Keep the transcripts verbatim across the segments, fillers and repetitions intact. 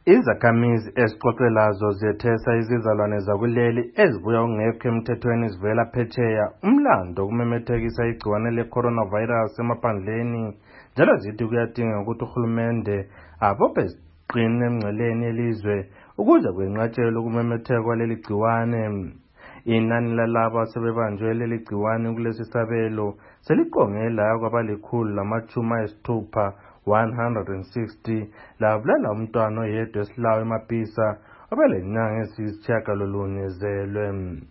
Izakhamizi esixoxelazo ziyethesa izizalwane zakuleli ezibuya ungekho emthethweni zivela phetsheya umlando kumemethekisa igciwane le-coronavirus emaphandleni, njalo zithi kuyadingeka ukuthi uhulumende abophe isiqine emngceleni yelizwe ukuze kwenqatshelwe ukumemetheka kwaleli gciwane. Inani lalabo asebebanjwe leli gciwane kulesi sabelo seliqonge la kwabalikhulu lamatshumi ayisithupha one hundred sixty labulala umntwana oyedwa esilawo eMapisa obelenyanga eziyisitshiyagalolunye zelwe.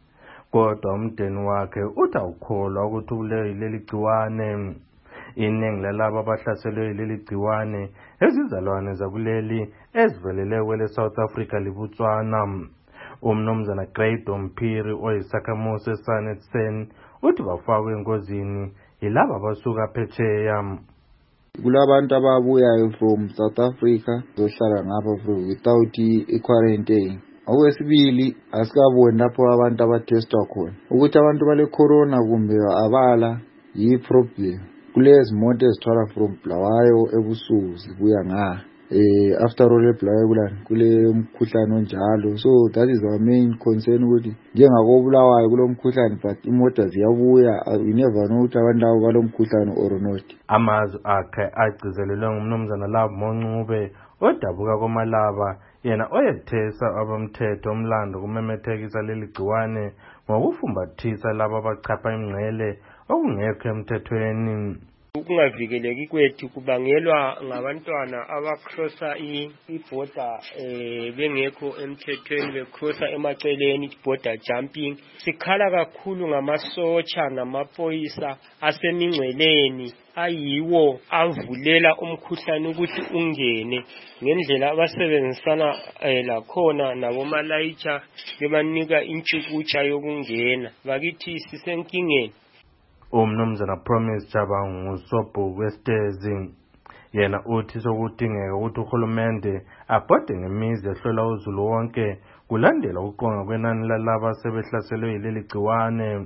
Kodwa umndeni wakhe uthi awukholwa ukuthi ubulewe yileli gciwane. Iningi lalabo abahlaselwe yileli gciwane ezizalwane zakuleli ezivelele kwele South Africa liBotswana. Umnumzana Grado Mphiri oyisakhamuzi eSanetsen uthi bafakwe engozini yilabo abasuka phetsheya. Kulabantu ababuyayo from South Africa zohlala ngapha without i-quarantine. Okwesibili asikaboni lapho abantu abatestwa khona ukuthi abantu bale corona kumbe abala yi-problem. Kulezi moto ezithwala from Bulawayo ebusuku zibuya nga eh after all eBulawayo kulani kule umkhuhlane onjalo, so that is our main concern ukuthi njengako Bulawayo kulomkhuhlane but imoto ziyabuya, we never know ukuthi abantu labo balomkhuhlane or not. Amazwi akhe agcizelelwe ngumnumzana Love Moncube odabuka komalaba, yena oyethesa abamthetho omlando kumemethekisa leli gciwane ngokufumbathisa labo abachapha imngcele okungekho emthethweni. Ukungavikeleki kwethu kubangelwa ngabantwana abakrosa i-border eh bengekho emthethweni, bekrosa emaceleni, border jumping. Sikhala kakhulu ngamasotsha namapolisa asemingceleni ayiwo avulela umkhuhlane ukuthi ungene ngendlela abasebenzisana lakhona nabomalayicha bebanika intshukutsha yokungena. Bakithi sisenkingeni. Umnumzana Promise Chabangu usobhuku esitezi yena uthi sokudingeka ukuthi uhulumende abhode ngemizi ehlola uzulu wonke kulandela ukuqonga kwenani lalabo asebehlaselwe yileli gciwane.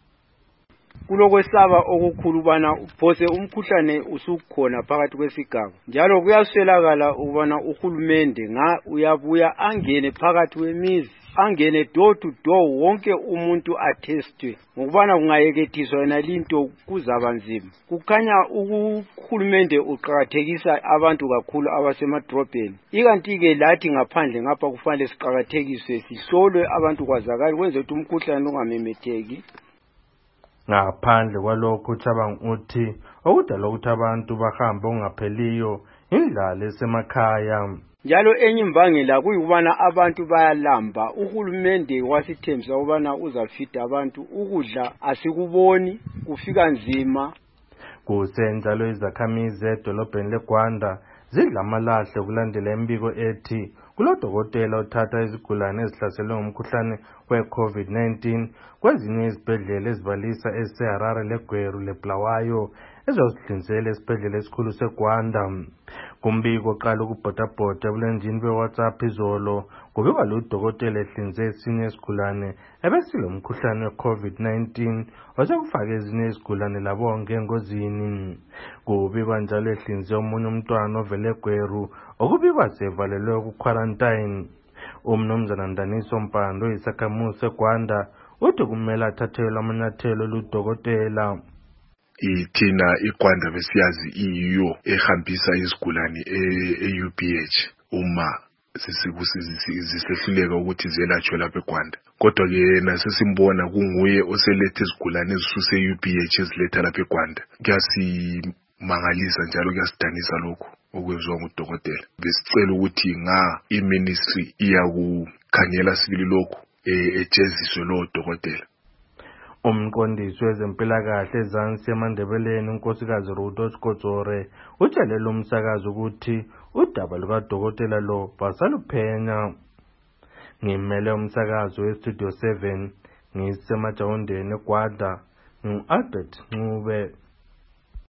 Kulokwesaba okukhulu bana phose umkhuhlane usukhona phakathi kwesigaba, njalo kuyaswelakala ubana uhulumende nga uyabuya angene phakathi kwemizi, angene door to door, wonke umuntu atestwe. Ngokubana kungayekethiswa yena linto kuzaba nzima. Kukhanya uhulumende uqhakathekisa abantu kakhulu abasemadrobheni, ikanti ke lathi ngaphandle ngapha kufanele siqhakathekiswe, sihlolwe abantu kwazakala kwenze ukuthi umkhuhlane ungamemetheki. Ngaphandle kwalokho Chabangu uthi okudala ukuthi abantu bahambe ongapheliyo indlala esemakhaya. Njalo enye imbangela kuyikubana abantu bayalamba. Uhulumende wasithembisa ukubana uzafida abantu, ukudla asikuboni, kufika nzima. Kusenjalo izakhamizi edolobheni leGwanda zidla amalahle kulandela imbiko ethi kulodokotela othatha izigulane ezihlaselwe ngumkhuhlane we-COVID nineteen kwezinye izibhedlela ezibalisa eseHarare, leGweru, leBulawayo ezazihlinzela esibhedlela esikhulu seGwanda. Kumbiko oqala ukubhodabhoda ebulenjini be-WhatsApp izolo kubikwa lo udokotela ehlinze esinye isigulane ebesilo umkhuhlane we-COVID nineteen osekufake ezinye izigulane labonke engozini. Kubikwa njalo ehlinze omunye umntwana ovele eGweru okubikwa sevalelwe ku-quarantine. Umnumzana Ndaniso Mpando oyisakhamuzi seGwanda uthi kumele athathelwe amanyathelo ludokotela. Ithina iGwanda besiyazi iyo ehambisa izigulane e-U B H uma zisehluleka ukuthi zelatshwe lapha eGwanda. Kodwa ke yena sesimbona kunguye oselethe izigulane ezisuse e-U B H eziletha lapha eGwanda. Kuyasimangalisa njalo kuyasidanisa lokho okwenziwa ngudokotela. Besicela ukuthi nga i-ministry iyakukhangela sibili lokho ejeziswe lo dokotela. Umqondisi wezempilakahle ezansi eMandebeleni unkosikazi Ruto Sikotsore utshelele umsakazi ukuthi udaba lukadokotela lo basaluphenya. Ngimele umsakazi weStudio seven ngisemajawundeni eGwanda ngu-Albert Ncube.